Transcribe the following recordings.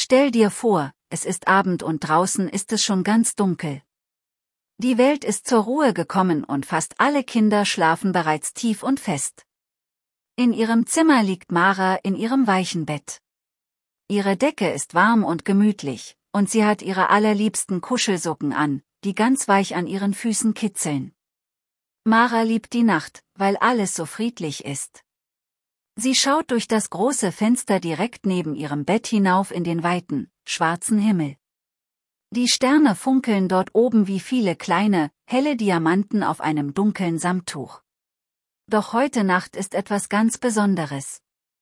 Stell dir vor, es ist Abend und draußen ist es schon ganz dunkel. Die Welt ist zur Ruhe gekommen und fast alle Kinder schlafen bereits tief und fest. In ihrem Zimmer liegt Mara in ihrem weichen Bett. Ihre Decke ist warm und gemütlich, und sie hat ihre allerliebsten Kuschelsocken an, die ganz weich an ihren Füßen kitzeln. Mara liebt die Nacht, weil alles so friedlich ist. Sie schaut durch das große Fenster direkt neben ihrem Bett hinauf in den weiten, schwarzen Himmel. Die Sterne funkeln dort oben wie viele kleine, helle Diamanten auf einem dunklen Samttuch. Doch heute Nacht ist etwas ganz Besonderes.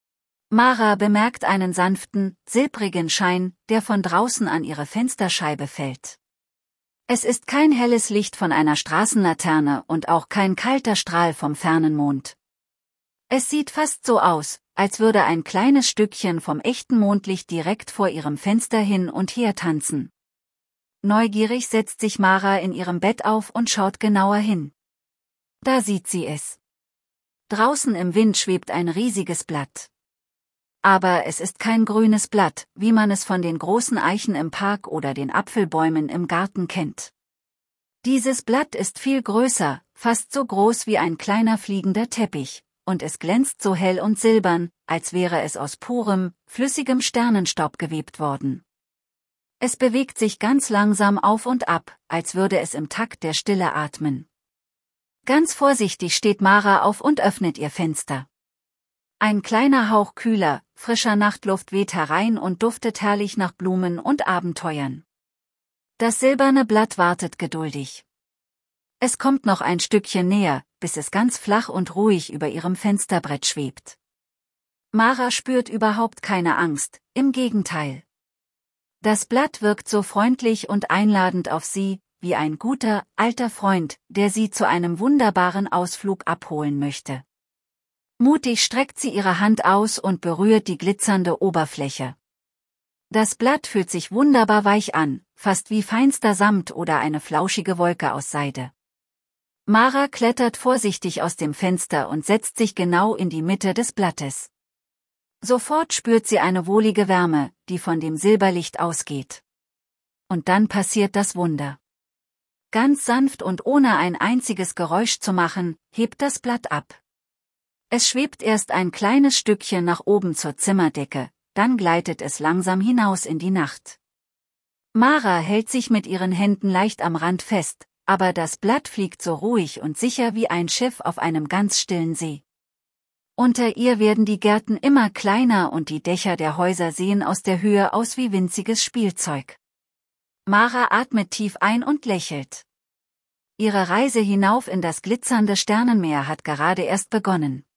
Mara bemerkt einen sanften, silbrigen Schein, der von draußen an ihre Fensterscheibe fällt. Es ist kein helles Licht von einer Straßenlaterne und auch kein kalter Strahl vom fernen Mond. Es sieht fast so aus, als würde ein kleines Stückchen vom echten Mondlicht direkt vor ihrem Fenster hin und her tanzen. Neugierig setzt sich Mara in ihrem Bett auf und schaut genauer hin. Da sieht sie es. Draußen im Wind schwebt ein riesiges Blatt. Aber es ist kein grünes Blatt, wie man es von den großen Eichen im Park oder den Apfelbäumen im Garten kennt. Dieses Blatt ist viel größer, fast so groß wie ein kleiner fliegender Teppich, und es glänzt so hell und silbern, als wäre es aus purem, flüssigem Sternenstaub gewebt worden. Es bewegt sich ganz langsam auf und ab, als würde es im Takt der Stille atmen. Ganz vorsichtig steht Mara auf und öffnet ihr Fenster. Ein kleiner Hauch kühler, frischer Nachtluft weht herein und duftet herrlich nach Blumen und Abenteuern. Das silberne Blatt wartet geduldig. Es kommt noch ein Stückchen näher, bis es ganz flach und ruhig über ihrem Fensterbrett schwebt. Mara spürt überhaupt keine Angst, im Gegenteil. Das Blatt wirkt so freundlich und einladend auf sie, wie ein guter, alter Freund, der sie zu einem wunderbaren Ausflug abholen möchte. Mutig streckt sie ihre Hand aus und berührt die glitzernde Oberfläche. Das Blatt fühlt sich wunderbar weich an, fast wie feinster Samt oder eine flauschige Wolke aus Seide. Mara klettert vorsichtig aus dem Fenster und setzt sich genau in die Mitte des Blattes. Sofort spürt sie eine wohlige Wärme, die von dem Silberlicht ausgeht. Und dann passiert das Wunder. Ganz sanft und ohne ein einziges Geräusch zu machen, hebt das Blatt ab. Es schwebt erst ein kleines Stückchen nach oben zur Zimmerdecke, dann gleitet es langsam hinaus in die Nacht. Mara hält sich mit ihren Händen leicht am Rand fest, aber das Blatt fliegt so ruhig und sicher wie ein Schiff auf einem ganz stillen See. Unter ihr werden die Gärten immer kleiner und die Dächer der Häuser sehen aus der Höhe aus wie winziges Spielzeug. Mara atmet tief ein und lächelt. Ihre Reise hinauf in das glitzernde Sternenmeer hat gerade erst begonnen.